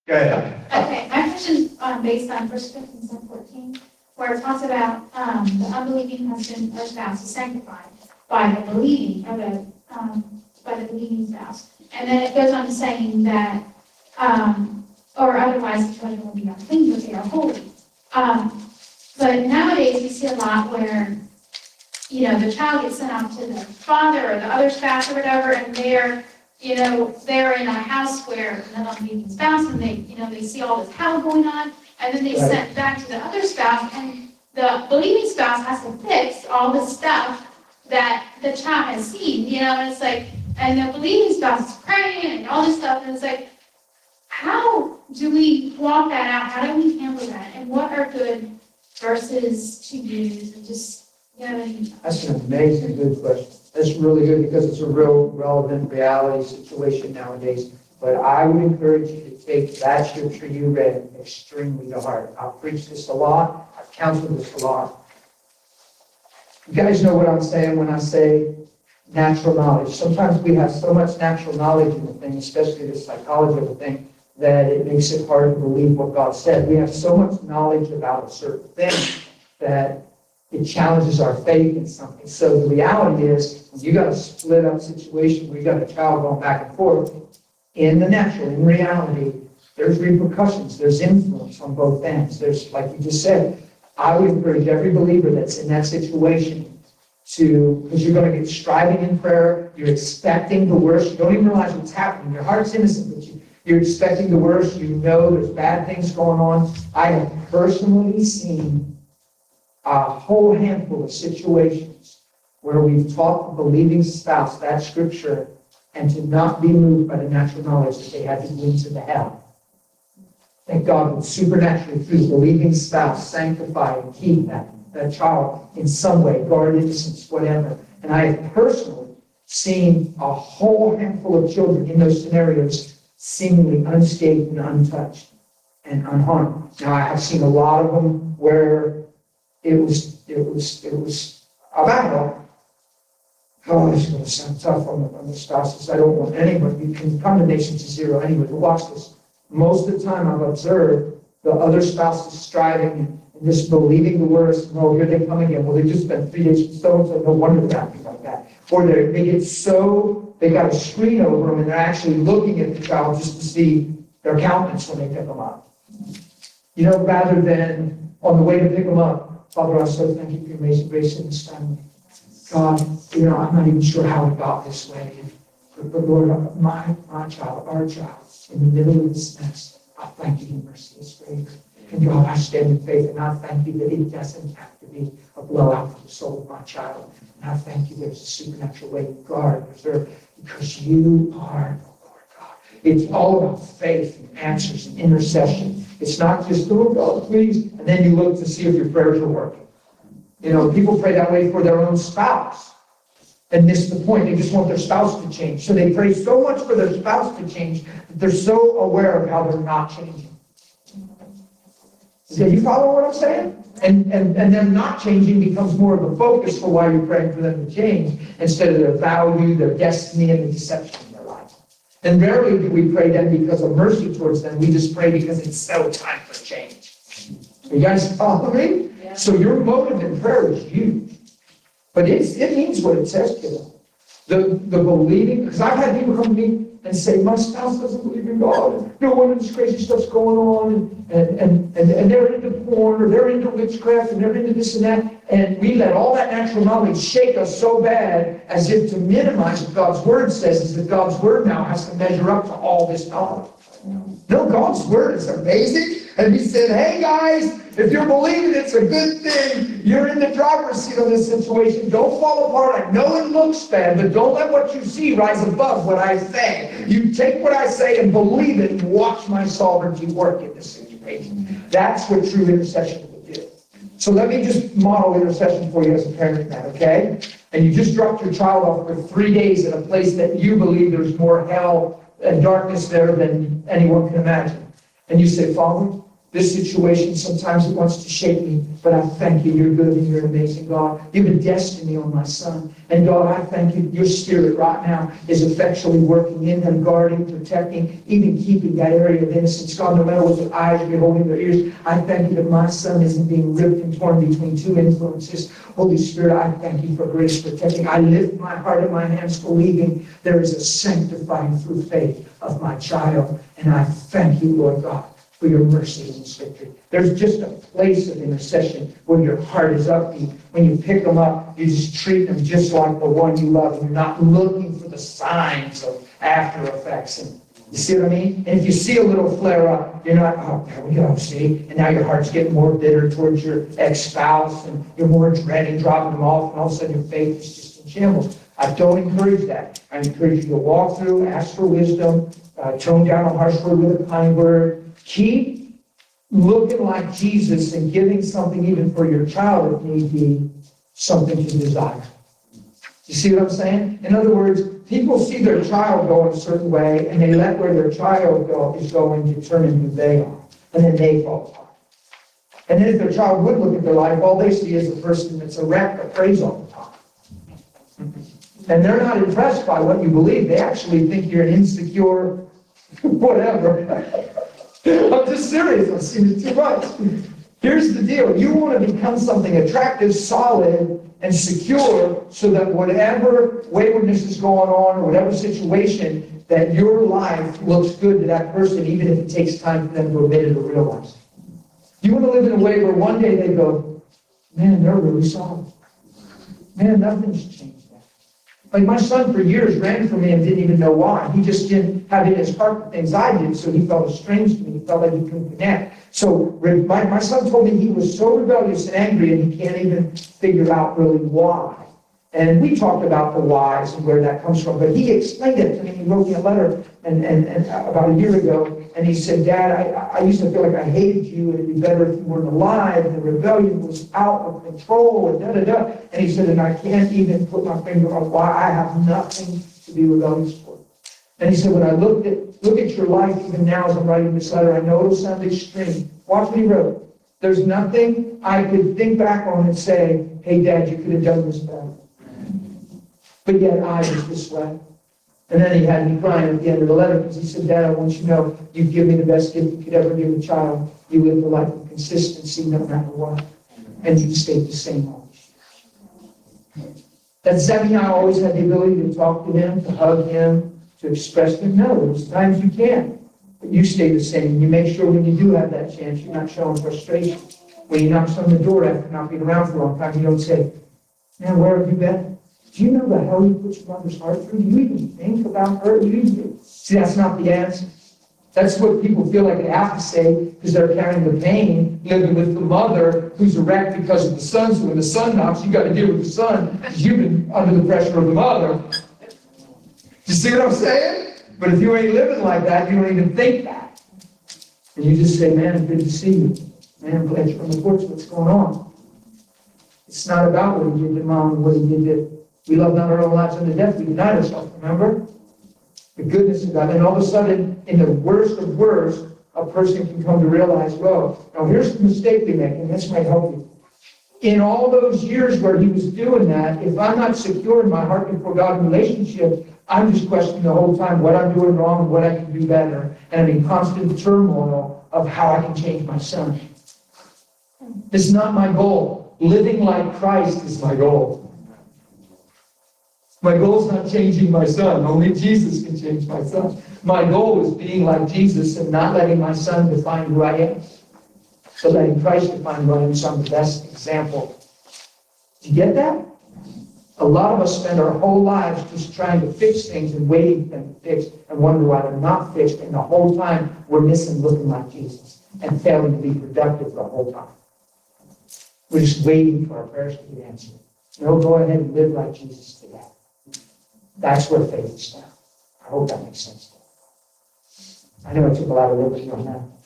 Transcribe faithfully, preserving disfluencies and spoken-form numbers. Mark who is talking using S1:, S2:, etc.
S1: Go ahead.
S2: Okay, my question is um, based on First Corinthians seven fourteen, where it talks about um, the unbelieving husband or spouse is sanctified by the believing, or the, um, by the believing spouse. And then it goes on to saying that, um, or otherwise the children will be unclean, but they are holy. Um, but nowadays we see a lot where, you know, the child gets sent off to the father or the other spouse or whatever, and they're you know, they're in a house where an unbelieving spouse, and they, you know, they see all this hell going on, and then they
S3: Right.
S2: send back to the other spouse, and the believing spouse has to fix all the stuff that the child has seen, you know, and it's like, and the believing spouse is praying and all this stuff, and it's like, how do we walk that out? How do we handle that? And what are good verses to use, and just, you know, and
S3: That's an amazing good question. That's really good because it's a real relevant reality situation nowadays. But I would encourage you to take that scripture you read extremely to heart. I've preached this a lot. I've counseled this a lot. You guys know what I'm saying when I say natural knowledge. Sometimes we have so much natural knowledge in the thing, especially the psychology of the thing, that it makes it hard to believe what God said. We have so much knowledge about a certain thing that it challenges our faith in something. So the reality is, when you got a split up situation where you got a child going back and forth, in the natural, in reality, there's repercussions, there's influence on both ends. There's, like you just said, I would encourage every believer that's in that situation to, because you're going to get striving in prayer, you're expecting the worst, you don't even realize what's happening. Your heart's innocent, but you, you're expecting the worst, you know there's bad things going on. I have personally seen a whole handful of situations where we've taught the believing spouse that scripture and to not be moved by the natural knowledge that they had to go into the hell. Thank God would supernaturally, through the believing spouse, sanctify and keep that, that child in some way, guard innocence, whatever. And I have personally seen a whole handful of children in those scenarios seemingly unscathed and untouched and unharmed. Now, I have seen a lot of them where It was, it was, it was a battle. Oh, this is going to sound tough on the, on the spouses. I don't want anybody, you can condemnation to zero anyway, but watch this. Most of the time I've observed the other spouse is striving and just believing the worst. No, here they come again. Well, they just spent three days with so-and-so, no wonder they're acting like that. Or they they get so, they got a screen over them and they're actually looking at the child just to see their countenance when they pick them up. You know, rather than on the way to pick them up, Father, I so thank you for your amazing grace in this family. God, you know, I'm not even sure how it got this way. But, but Lord, my, my child, our child, in the middle of this mess, I thank you for merciless grace. And God, I stand in faith, and I thank you that it doesn't have to be a blowout for the soul of my child. And I thank you there's a supernatural way to guard, preserve, because you are the Lord God. It's all about faith and answers and intercession. It's not just, oh God, please, and then you look to see if your prayers are working. You know, people pray that way for their own spouse and miss the point. They just want their spouse to change. So they pray so much for their spouse to change that they're so aware of how they're not changing. Do you follow what I'm saying? And, and, and them not changing becomes more of a focus for why you're praying for them to change instead of their value, their destiny, and the deception in their life. And rarely do we pray then because of mercy towards them. We just pray because it's so time for change. Are you guys following me? Yeah. So your motive in prayer is huge. But it's, it means what it says to them. The, the believing, because I've had people come to me and say, my spouse doesn't believe in God. No wonder this crazy stuff's going on. And, and, and, and they're into porn, or they're into witchcraft, and they're into this and that. And we let all that natural knowledge shake us so bad as if to minimize what God's word says is that God's word now has to measure up to all this knowledge. No, God's word is amazing. And he said, hey guys, if you're believing it's a good thing, you're in the driver's seat of this situation. Don't fall apart. I know it looks bad, but don't let what you see rise above what I say. You take what I say and believe it and watch my sovereignty work in this situation. That's what true intercession will do. So let me just model intercession for you as a parent now, okay? And you just dropped your child off for three days in a place that you believe there's more hell and darkness there than anyone can imagine. And you say, Father, This situation, sometimes it wants to shake me, but I thank you. You're good and you're an amazing God. You've been destiny on my son. And God, I thank you. Your spirit right now is effectually working in him, guarding, protecting, even keeping that area of innocence. God, no matter what their eyes are beholding, their ears, I thank you that my son isn't being ripped and torn between two influences. Holy Spirit, I thank you for grace protecting. I lift my heart and my hands believing there is a sanctifying through faith of my child. And I thank you, Lord God, for your mercy in this victory. There's just a place of intercession where your heart is upbeat. When you pick them up, you just treat them just like the one you love. And you're not looking for the signs of after effects. And you see what I mean? And if you see a little flare up, you're not, oh, there we go, see? And now your heart's getting more bitter towards your ex-spouse, and you're more dreading dropping them off, and all of a sudden your faith is just in shambles. I don't encourage that. I encourage you to walk through, ask for wisdom, uh, tone down a harsh word with a kind word. Keep looking like Jesus and giving something even for your child, if need be, something to desire. You see what I'm saying? In other words, people see their child go in a certain way, and they let where their child go is going determine who they are. And then they fall apart. And then if their child would look at their life, all they see is a person that's a wreck that prays all the time. And they're not impressed by what you believe. They actually think you're an insecure whatever. I'm just serious. I've seen it too much. Here's the deal. You want to become something attractive, solid, and secure so that whatever waywardness is going on or whatever situation, that your life looks good to that person, even if it takes time for them to admit it or realize it. You want to live in a way where one day they go, man, they're really solid. Man, nothing's changed. Like my son for years ran from me and didn't even know why. He just didn't have in his heart the things I did, so he felt estranged from me. He felt like he couldn't connect. So my, my son told me he was so rebellious and angry and he can't even figure out really why. And we talked about the whys and where that comes from, but he explained it to me. He wrote me a letter and, and, and about a year ago, and he said, Dad, I, I used to feel like I hated you, and it'd be better if you weren't alive, and the rebellion was out of control, and da-da-da. And he said, and I can't even put my finger on why I have nothing to be rebellious for. And he said, when I looked at, look at your life, even now as I'm writing this letter, I know it'll sound extreme. Watch what he wrote. There's nothing I could think back on and say, hey, Dad, you could have done this better. But yet I was this way. And then he had me crying at the end of the letter because he said, Dad, I want you to know you've given me the best gift you could ever give a child. You lived a life of consistency no matter what. And you stayed the same all these years. Does that mean I always had the ability to talk to him, to hug him, to express to him? No, there's times you can. But you stay the same. You make sure when you do have that chance, you're not showing frustration. When he knocks on the door after not being around for a long time, you don't say, man, where have you been? Do you know the hell you put your mother's heart through? Do you even think about her? Do you even... See, that's not the answer. That's what people feel like they have to say because they're carrying the pain, living with the mother who's a wreck because of the son. So when the son knocks, you got to deal with the son because you've been under the pressure of the mother. You see what I'm saying? But if you ain't living like that, you don't even think that. And you just say, man, good to see you. Man, I'm glad you're on the porch. What's going on? It's not about what he did to mom and what he did to... We love not our own lives unto death. We denied ourselves, remember? The goodness of God. And all of a sudden, in the worst of worst, a person can come to realize, well, now here's the mistake we make, and this might help you. In all those years where he was doing that, if I'm not secure in my heart before God in relationship, I'm just questioning the whole time what I'm doing wrong and what I can do better. And I'm in constant turmoil of how I can change my son. It's not my goal. Living like Christ is my goal. My goal is not changing my son. Only Jesus can change my son. My goal is being like Jesus and not letting my son define who I am, but letting Christ define who I am. So I'm the best example. Do you get that? A lot of us spend our whole lives just trying to fix things and waiting for them to fix and wonder why they're not fixed. And the whole time we're missing looking like Jesus and failing to be productive the whole time. We're just waiting for our prayers to be answered. No, go ahead and live like Jesus today. That's where faith is found. I hope that makes sense. I know I took a lot of liberty on that.